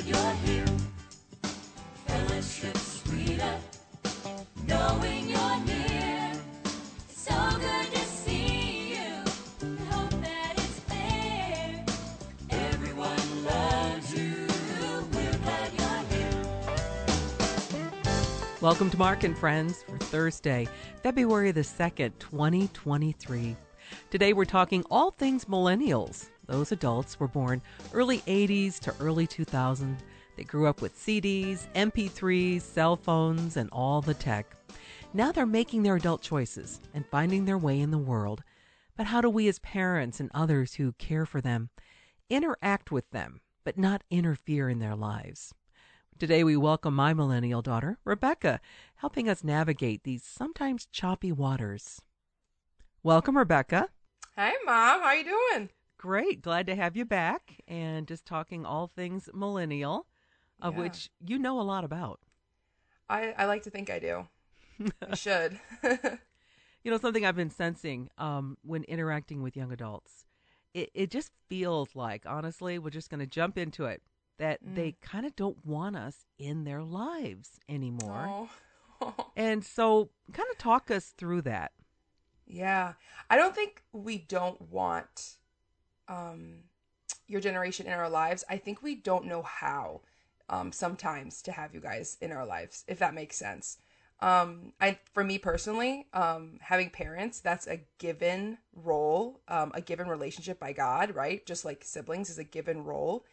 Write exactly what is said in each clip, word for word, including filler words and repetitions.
glad you're here. Fellowship sweeter, knowing you're near. It's so good to see you. We hope that it's clear. Everyone loves you. We're glad you're here. Welcome to Mark and Friends for Thursday, February the second, twenty twenty-three. Today we're talking all things millennials. Those adults were born early eighties to early two thousand. They grew up with C Ds, M P threes, cell phones, and all the tech. Now they're making their adult choices and finding their way in the world. But how do we as parents and others who care for them interact with them, but not interfere in their lives? Today we welcome my millennial daughter, Rebecca, helping us navigate these sometimes choppy waters. Welcome, Rebecca. Hey, Mom. How you doing? Great. Glad to have you back and just talking all things millennial, of Yeah. which you know a lot about. I, I like to think I do. I should. You know, something I've been sensing um, when interacting with young adults, it, it just feels like, honestly, we're just going to jump into it, that Mm. they kind of don't want us in their lives anymore. Oh. And so kind of talk us through that. Yeah. I don't think we don't want um, your generation in our lives. I think we don't know how um, sometimes to have you guys in our lives, if that makes sense. Um, I, for me personally, um, having parents, that's a given role, um, a given relationship by God, right? Just like siblings is a given role.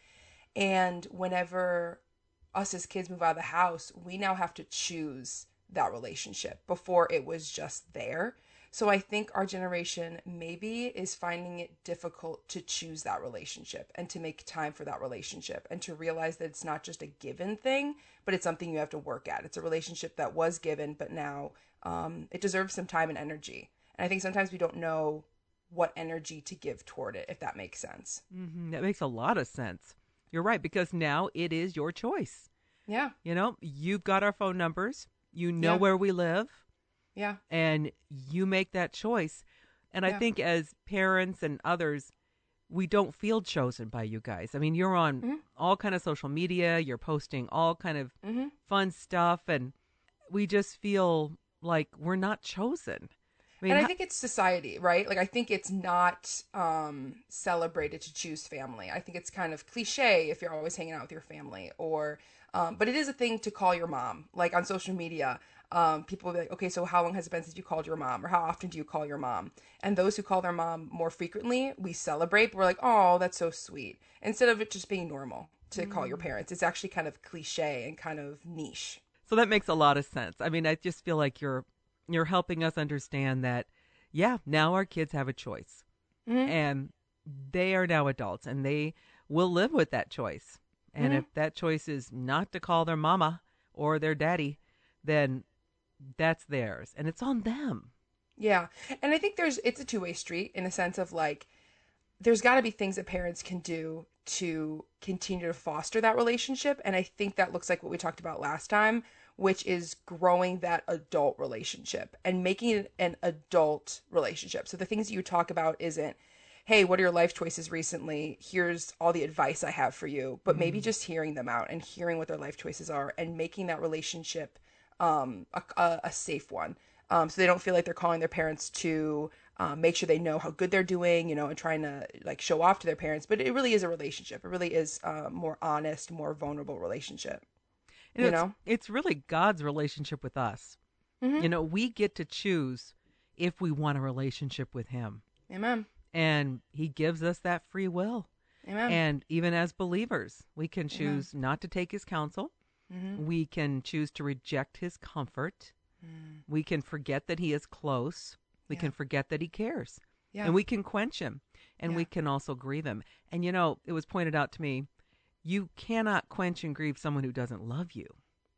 And whenever us as kids move out of the house, we now have to choose that relationship. Before it was just there. So I think our generation maybe is finding it difficult to choose that relationship and to make time for that relationship and to realize that it's not just a given thing, but it's something you have to work at. It's a relationship that was given, but now um, it deserves some time and energy. And I think sometimes we don't know what energy to give toward it, if that makes sense. Mm-hmm. That makes a lot of sense. You're right, because now it is your choice. Yeah. You know, you've got our phone numbers. You know Yeah. where we live. Yeah. And you make that choice. And I Yeah. think as parents and others, we don't feel chosen by you guys. I mean, you're on Mm-hmm. all kind of social media. You're posting all kind of Mm-hmm. fun stuff. And we just feel like we're not chosen. I mean, And I how- think it's society, right? Like, I think it's not um, celebrated to choose family. I think it's kind of cliche if you're always hanging out with your family, or, um, but it is a thing to call your mom. Like on social media, um, people will be like, okay, so how long has it been since you called your mom? Or how often do you call your mom? And those who call their mom more frequently, we celebrate. We're like, oh, that's so sweet. Instead of it just being normal to call your parents, it's actually kind of cliche and kind of niche. so that makes a lot of sense. I mean, I just feel like you're you're helping us understand that, yeah, now our kids have a choice. Mm-hmm. And they are now adults, and they will live with that choice. And Mhm. if that choice is not to call their mama or their daddy, then that's theirs, and it's on them. Yeah. And I think there's, it's a two-way street in a sense of like, there's got to be things that parents can do to continue to foster that relationship. And I think that looks like what we talked about last time, which is growing that adult relationship and making it an adult relationship. So the things that you talk about isn't, hey, what are your life choices recently? Here's all the advice I have for you. But maybe just hearing them out and hearing what their life choices are and making that relationship um, a, a, a safe one. Um, so they don't feel like they're calling their parents to um, make sure they know how good they're doing, you know, and trying to like show off to their parents. But it really is a relationship. It really is a more honest, more vulnerable relationship. And You it's, know? it's really God's relationship with us. Mhm. You know, we get to choose if we want a relationship with Him, Amen. and He gives us that free will. Amen. And even as believers, we can choose not to take His counsel. Mhm. We can choose to reject His comfort. Mm. We can forget that He is close. We Yeah. can forget that He cares. Yeah. And we can quench Him. And Yeah. we can also grieve Him. And, you know, it was pointed out to me, you cannot quench and grieve someone who doesn't love you.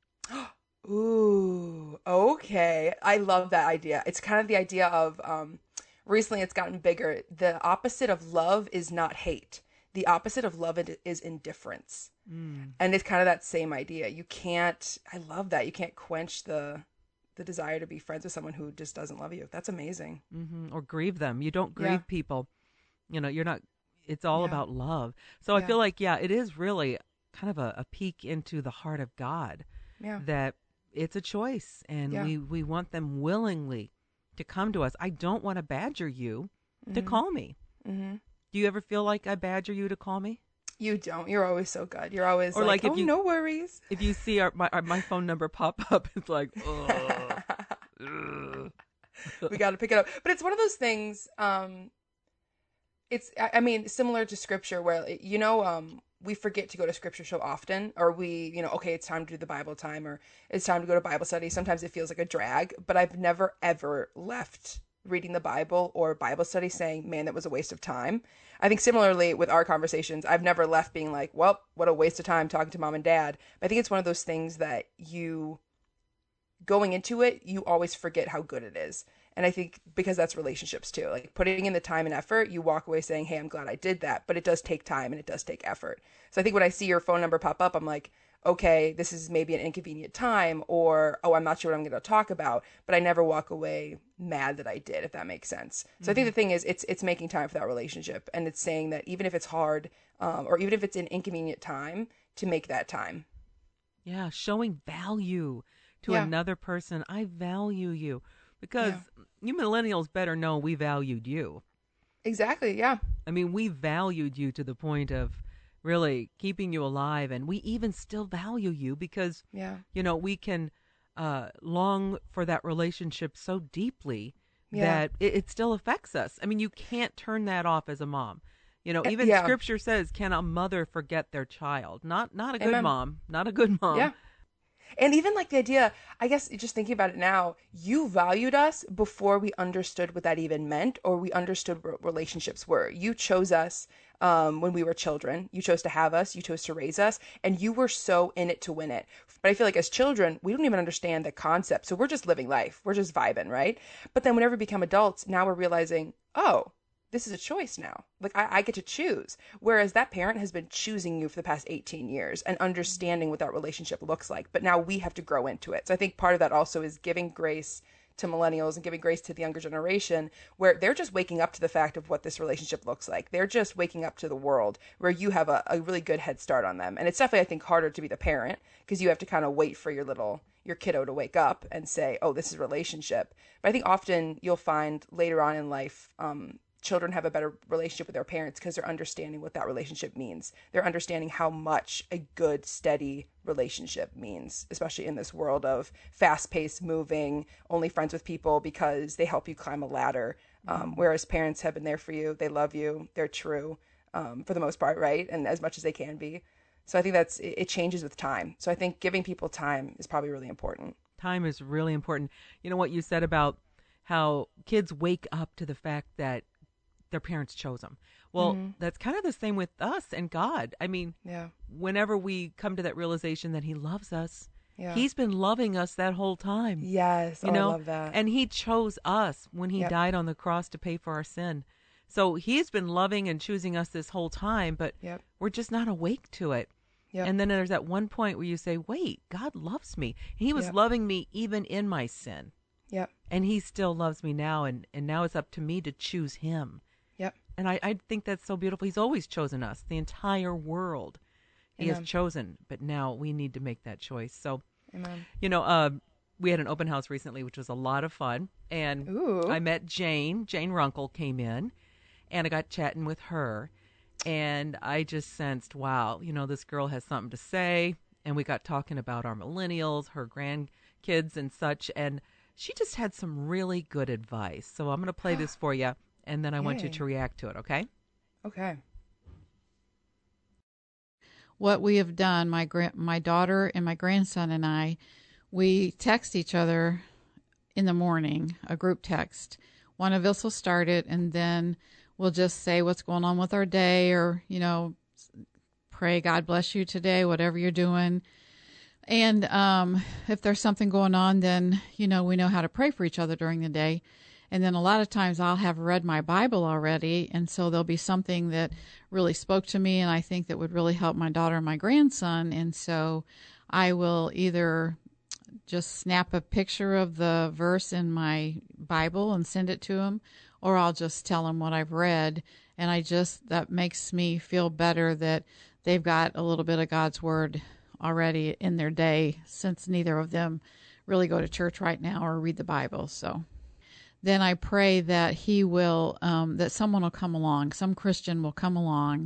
Ooh, okay. I love that idea. It's kind of the idea of um recently it's gotten bigger. The opposite of love is not hate. The opposite of love i- is indifference. Mm. And it's kind of that same idea. You can't, I love that. You can't quench the the desire to be friends with someone who just doesn't love you. That's amazing. hmm Or grieve them. You don't grieve Yeah. people. You know, you're not, it's all Yeah. about love. So I Yeah. feel like, yeah, it is really kind of a, a peek into the heart of God, Yeah. that it's a choice, and Yeah. we, we want them willingly to come to us. I don't want to badger you to Mhm. call me. Mhm. Do you ever feel like I badger you to call me? You don't. You're always so good. You're always Or like, like if oh, you- no worries. If you see our, my, our, my phone number pop up, it's like, ugh, ugh. We got to pick it up. But it's one of those things. Um, it's, I I mean, similar to scripture where, you know, um, we forget to go to scripture so often, or we, you know, okay, it's time to do the Bible time, or it's time to go to Bible study. Sometimes it feels like a drag, but I've never, ever left reading the Bible or Bible study saying, man, that was a waste of time. I think similarly with our conversations, I've never left being like, well, what a waste of time talking to mom and dad. But I think it's one of those things that you, going into it, you always forget how good it is. And I think because that's relationships too, like putting in the time and effort, you walk away saying, hey, I'm glad I did that. But it does take time and it does take effort. So I think when I see your phone number pop up, I'm like, okay, this is maybe an inconvenient time, or, oh, I'm not sure what I'm going to talk about, but I never walk away mad that I did, if that makes sense. So mm-hmm. I think the thing is, it's it's making time for that relationship, and it's saying that even if it's hard, um, or even if it's an inconvenient time, to make that time. Yeah, showing value to Yeah. another person. I value you, because Yeah. you millennials better know we valued you. Exactly, yeah. I mean, we valued you to the point of really keeping you alive, and we even still value you because, Yeah. you know, we can uh, long for that relationship so deeply Yeah. that it, it still affects us. I mean, you can't turn that off as a mom. You know, Uh, even yeah. scripture says, can a mother forget their child? Not not a good Amen. mom, not a good mom. Yeah. And even like the idea, I guess just thinking about it now, you valued us before we understood what that even meant, or we understood what relationships were. You chose us um, when we were children. You chose to have us. You chose to raise us. And you were so in it to win it. But I feel like as children, we don't even understand the concept. So we're just living life. We're just vibing, right? But then whenever we become adults, now we're realizing, oh, this is a choice now. Like I, I get to choose. Whereas that parent has been choosing you for the past eighteen years and understanding what that relationship looks like. But now we have to grow into it. So I think part of that also is giving grace to millennials and giving grace to the younger generation, where they're just waking up to the fact of what this relationship looks like. They're just waking up to the world where you have a, a really good head start on them. And it's definitely, I think, harder to be the parent because you have to kind of wait for your little, your kiddo to wake up and say, oh, this is a relationship. But I think often you'll find later on in life, um, children have a better relationship with their parents because they're understanding what that relationship means. They're understanding how much a good, steady relationship means, especially in this world of fast-paced, moving, only friends with people because they help you climb a ladder. Um, whereas parents have been there for you. They love you. They're true um, for the most part, right? And as much as they can be. So I think that's, it, it changes with time. So I think giving people time is probably really important. Time is really important. You know what you said about how kids wake up to the fact that their parents chose them. Well, Mm-hmm. that's kind of the same with us and God. I mean, Yeah. whenever we come to that realization that he loves us, Yeah. he's been loving us that whole time. Yes. You oh, know, I love that. and he chose us when he Yep. died on the cross to pay for our sin. So he's been loving and choosing us this whole time, but Yep. we're just not awake to it. Yep. And then there's that one point where you say, wait, God loves me. He was Yep. loving me even in my sin. Yep. And he still loves me now. And, and now it's up to me to choose him. Yep. And I, I think that's so beautiful. He's always chosen us, the entire world. He Amen. has chosen, but now we need to make that choice. So, Amen. you know, uh, we had an open house recently, which was a lot of fun. And Ooh. I met Jane. Jane Runkle came in, and I got chatting with her. And I just sensed, wow, you know, this girl has something to say. And we got talking about our millennials, her grandkids and such. And she just had some really good advice. So I'm going to play this for you. And then I want you Yay. to react to it, okay? Okay. What we have done, my gra- my daughter and my grandson and I, we text each other in the morning, a group text. One of us will start it, and then we'll just say what's going on with our day, or, you know, pray God bless you today, whatever you're doing. And um, if there's something going on, then, you know, we know how to pray for each other during the day. And then a lot of times I'll have read my Bible already, and so there'll be something that really spoke to me and I think that would really help my daughter and my grandson. And so I will either just snap a picture of the verse in my Bible and send it to them, or I'll just tell them what I've read. And I just, that makes me feel better that they've got a little bit of God's word already in their day, since neither of them really go to church right now or read the Bible. So then I pray that he will, um, that someone will come along, some Christian will come along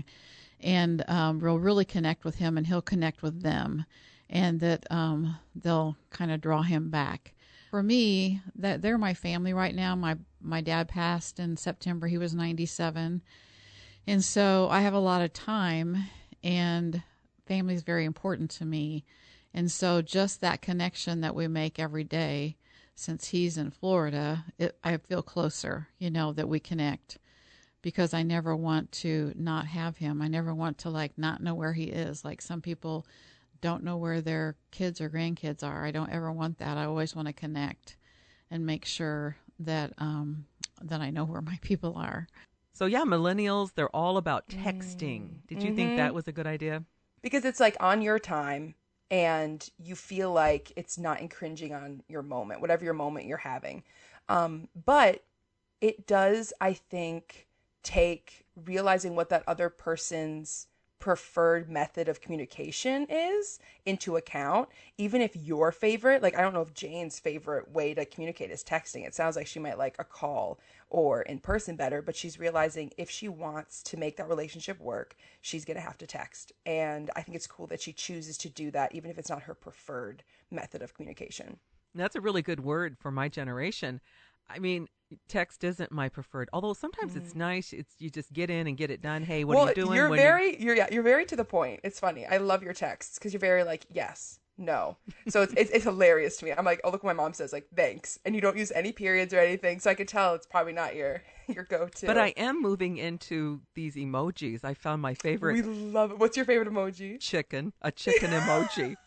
and um, will really connect with him, and he'll connect with them, and that um, they'll kind of draw him back. For me, that they're my family right now. My my dad passed in September. He was ninety-seven. And so I have a lot of time, and family is very important to me. And so just that connection that we make every day, since he's in Florida, it, I feel closer, you know, that we connect, because I never want to not have him. I never want to like not know where he is. Like some people don't know where their kids or grandkids are. I don't ever want that. I always want to connect and make sure that um, that I know where my people are. So yeah, millennials, they're all about texting. Did you think that was a good idea? Because it's like on your time, and you feel like it's not infringing on your moment, whatever your moment you're having. Um, but it does, I think, take realizing what that other person's preferred method of communication is into account. Even if your favorite, like I don't know if Jane's favorite way to communicate is texting. It sounds like she might like a call or in person better, but she's realizing if she wants to make that relationship work, she's going to have to text. And I think it's cool that she chooses to do that, even if it's not her preferred method of communication. That's a really good word for my generation. I mean, text isn't my preferred, although sometimes mm. it's nice. It's you just get in and get it done. Hey, what well, are you doing? You're when very, you're yeah, you're very to the point. It's funny. I love your texts because you're very like yes, no. So it's, it's it's hilarious to me. I'm like, oh look what my mom says, like thanks, and you don't use any periods or anything, so I could tell it's probably not your your go-to. But I am moving into these emojis. I found my favorite. We love it. What's your favorite emoji? Chicken, a chicken emoji.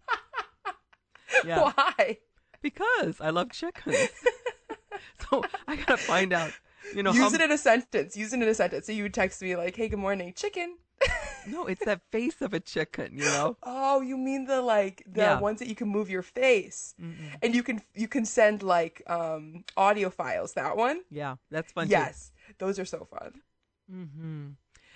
Yeah. Why? Because I love chickens. So I gotta find out, you know. Use how... it in a sentence. Use it in a sentence. So you would text me like, "Hey, good morning, chicken." No, it's that face of a chicken, you know. Oh, you mean the like the Yeah. ones that you can move your face, Mm-mm. and you can you can send like um audio files. That one. Yeah, that's fun. Yes, those are so fun. Mm-hmm.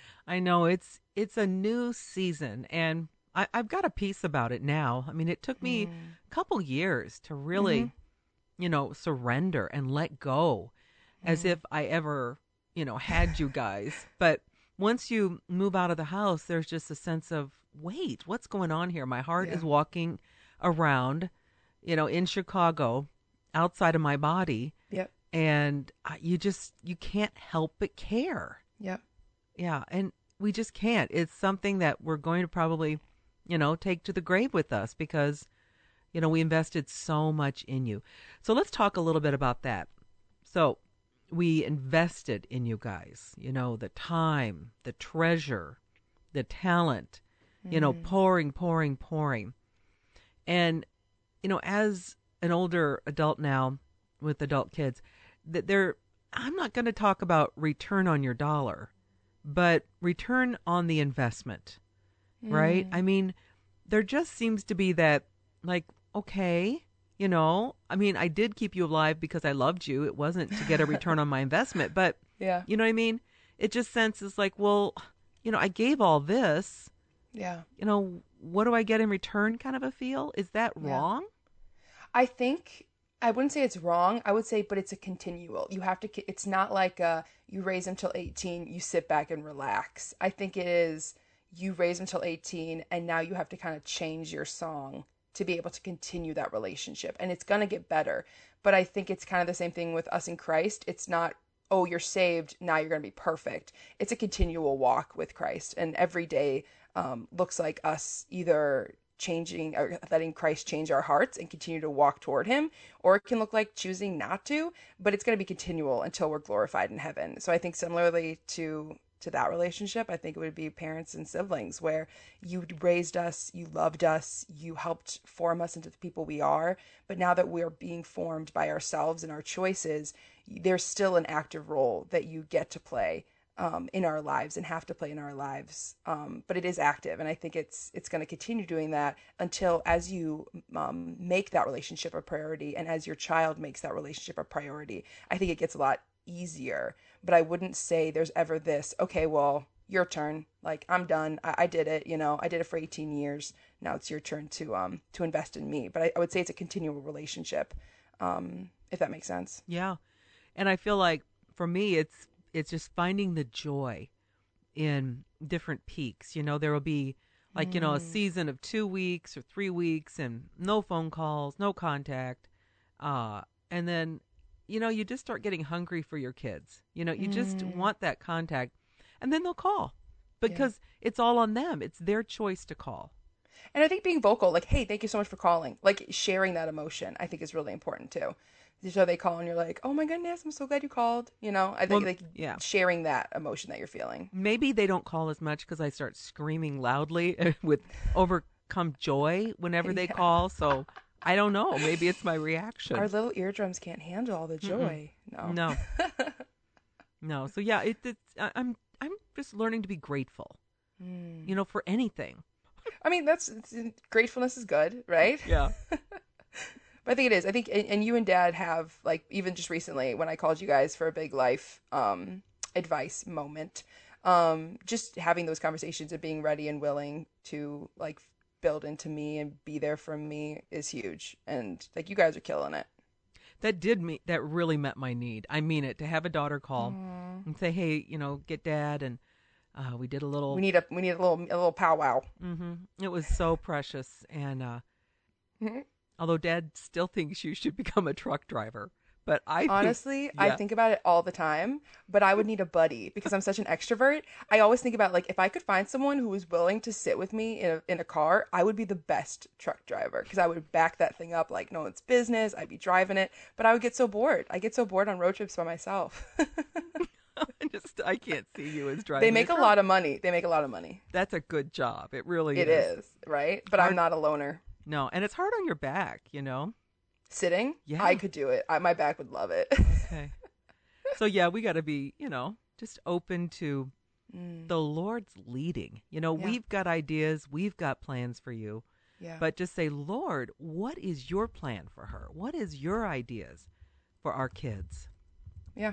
I know it's it's a new season, and I, I've got a piece about it now. I mean, it took me Mm. a couple years to really. Mhm. you know, surrender and let go as Mm. if I ever, you know, had you guys. But once you move out of the house, there's just a sense of, wait, what's going on here? My heart Yeah. is walking around, you know, in Chicago, outside of my body. Yep. And I- you just, you can't help but care. Yep. Yeah. And we just can't. It's something that we're going to probably, you know, take to the grave with us because you know, we invested so much in you. So let's talk a little bit about that. So we invested in you guys, you know, the time, the treasure, the talent, you know, pouring, pouring, pouring. And, you know, as an older adult now with adult kids, that they're, I'm not going to talk about return on your dollar, but return on the investment, right? I mean, there just seems to be that, like, okay, you know, I mean, I did keep you alive because I loved you. It wasn't to get a return on my investment, but Yeah. you know what I mean? It just senses like, well, you know, I gave all this, Yeah. you know, what do I get in return kind of a feel? Is that Yeah. wrong? I think I wouldn't say it's wrong. I would say, but it's a continual. You have to. It's not like uh you raise them till eighteen, you sit back and relax. I think it is you raise them till eighteen, and now you have to kind of change your song to be able to continue that relationship, and it's gonna get better. But I think it's kind of the same thing with us in Christ. It's not, oh, you're saved, now you're gonna be perfect. It's a continual walk with Christ, and every day um, looks like us either changing or letting Christ change our hearts and continue to walk toward him, or it can look like choosing not to, but it's going to be continual until we're glorified in heaven. So I think similarly to to that relationship, I think it would be parents and siblings, where you raised us, you loved us, you helped form us into the people we are, but now that we're being formed by ourselves and our choices, there's still an active role that you get to play Um, in our lives and have to play in our lives, um, but it is active, and I think it's it's going to continue doing that until, as you um, make that relationship a priority, and as your child makes that relationship a priority, I think it gets a lot easier. But I wouldn't say there's ever this, okay, well, your turn. Like, I'm done. I, I did it. You know, I did it for eighteen years. Now it's your turn to um to invest in me. But I, I would say it's a continual relationship, um, if that makes sense. Yeah. And I feel like for me, it's it's just finding the joy in different peaks. You know, there will be like, you know, a season of two weeks or three weeks and no phone calls, no contact. Uh, and then, you know, you just start getting hungry for your kids. You know, you just want that contact. And then they'll call because it's all on them. It's their choice to call. And I think being vocal, like, hey, thank you so much for calling, like sharing that emotion, I think is really important too. So they call and you're like, oh my goodness, I'm so glad you called. You know, I think Well, like yeah. sharing that emotion that you're feeling. Maybe they don't call as much because I start screaming loudly with overcome joy whenever they Yeah. call. So I don't know. Maybe it's my reaction. Our little eardrums can't handle all the joy. No. No. No. So yeah, it, it's I- I'm I'm just learning to be grateful. You know, for anything. I mean, that's it's, gratefulness is good, right? Yeah. But I think it is. I think, and, and you and Dad have, like, even just recently when I called you guys for a big life um, advice moment, um, just having those conversations and being ready and willing to, like, build into me and be there for me is huge. And, like, you guys are killing it. That did me. That really met my need. I mean it. To have a daughter call and say, "Hey, you know, get Dad," and uh, we did a little. We need a we need a little a little powwow. hmm It was so precious, and uh, Mhm. although Dad still thinks you should become a truck driver, but I think- Honestly, I yeah. think about it all the time, but I would need a buddy because I'm such an extrovert. I always think about, like, if I could find someone who was willing to sit with me in a, in a car, I would be the best truck driver because I would back that thing up like no one's business. I'd be driving it, but I would get so bored. I get so bored on road trips by myself. I just I can't see you as driving. They make a truck. lot of money. They make a lot of money. That's a good job. It really It is. is, right? But I'm not a loner. No, and it's hard on your back, you know. Sitting, Yeah. I could do it. I, my back would love it. Okay. So yeah, we got to be, you know, just open to the Lord's leading. You know, Yeah. we've got ideas, we've got plans for you, Yeah. but just say, Lord, what is your plan for her? What is your ideas for our kids? Yeah.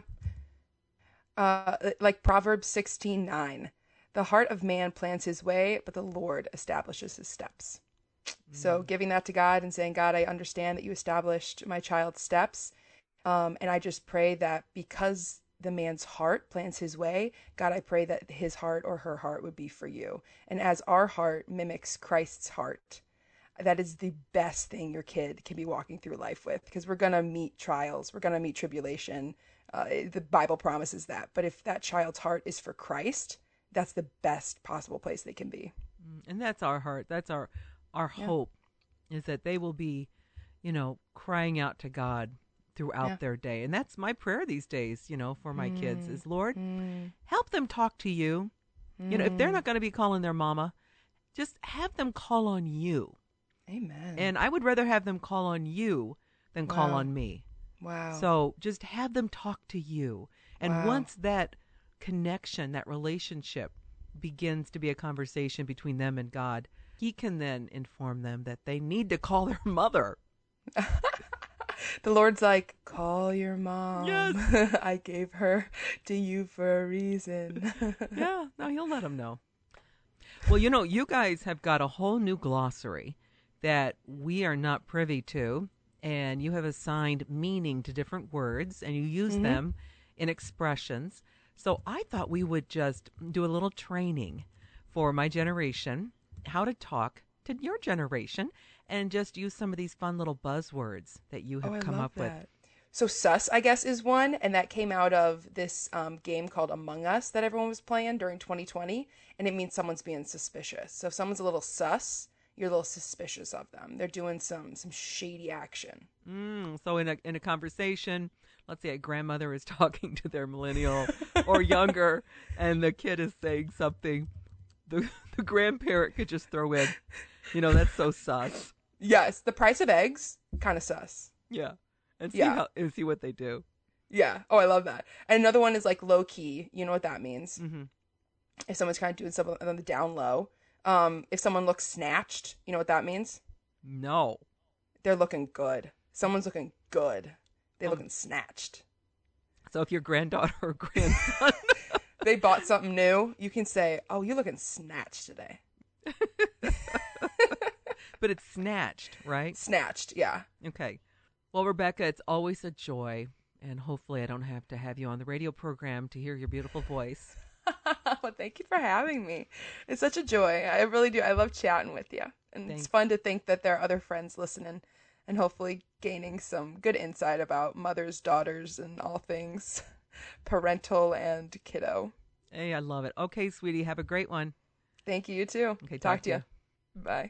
Uh, like Proverbs sixteen nine, the heart of man plans his way, but the Lord establishes his steps. So giving that to God and saying, God, I understand that you established my child's steps. Um, and I just pray that because the man's heart plans his way, God, I pray that his heart or her heart would be for you. And as our heart mimics Christ's heart, that is the best thing your kid can be walking through life with, because we're going to meet trials. We're going to meet tribulation. Uh, the Bible promises that. But if that child's heart is for Christ, that's the best possible place they can be. And that's our heart. That's our our Yeah. hope, is that they will be, you know, crying out to God throughout Yeah. their day. And that's my prayer these days, you know, for my kids is, Lord, Mm. help them talk to you. You know, if they're not going to be calling their mama, just have them call on you. Amen. And I would rather have them call on you than call Wow. on me. Wow. So just have them talk to you. And Wow. once that connection, that relationship begins to be a conversation between them and God, he can then inform them that they need to call their mother. The Lord's like, call your mom. Yes. I gave her to you for a reason. Yeah, no, he'll let them know. Well, you know, you guys have got a whole new glossary that we are not privy to, and you have assigned meaning to different words, and you use them in expressions. So I thought we would just do a little training for my generation, how to talk to your generation, and just use some of these fun little buzzwords that you have Oh, I come love up with. that. So sus, I guess, is one, and that came out of this um, game called Among Us that everyone was playing during twenty twenty, and it means someone's being suspicious. So if someone's a little sus, you're a little suspicious of them. They're doing some some shady action. Mm, so in a in a conversation, let's say a grandmother is talking to their millennial or younger, and the kid is saying something, the the grandparent could just throw in, you know, that's so sus. Yes, the price of eggs, kind of sus. Yeah, and see Yeah. how and see what they do. Yeah. Oh, I love that. And another one is like low key. You know what that means? Mm-hmm. If someone's kind of doing something on the down low. Um, if someone looks snatched, you know what that means? No. They're looking good. Someone's looking good. They're Oh. looking snatched. So if your granddaughter or grandson they bought something new, you can say, "Oh, you're looking snatched today." But it's snatched, right? Snatched, yeah. Okay. Well, Rebecca, it's always a joy, and hopefully I don't have to have you on the radio program to hear your beautiful voice. Well, thank you for having me. It's such a joy. I really do. I love chatting with you. And Thanks. It's fun to think that there are other friends listening and hopefully gaining some good insight about mothers, daughters, and all things parental and kiddo. Hey, I love it. Okay, sweetie, have a great one. Thank you, you too. Okay, talk, talk to to you. Bye.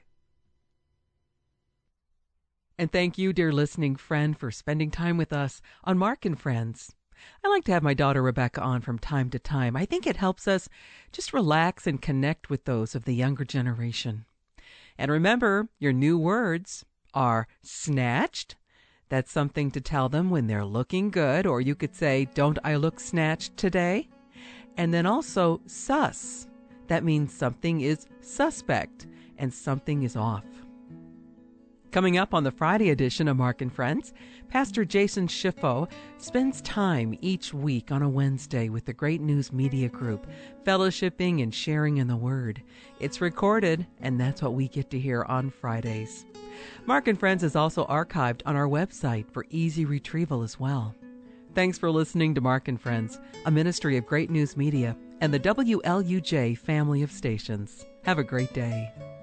And thank you, dear listening friend, for spending time with us on Mark and Friends. I like to have my daughter Rebecca on from time to time. I think it helps us just relax and connect with those of the younger generation. And remember, your new words are snatched. That's something to tell them when they're looking good, or you could say, "Don't I look snatched today?" And then also sus. That means something is suspect and something is off. Coming up on the Friday edition of Mark and Friends, Pastor Jason Schiffo spends time each week on a Wednesday with the Great News Media Group, fellowshipping and sharing in the Word. It's recorded, and that's what we get to hear on Fridays. Mark and Friends is also archived on our website for easy retrieval as well. Thanks for listening to Mark and Friends, a ministry of Great News Media and the W L U J family of stations. Have a great day.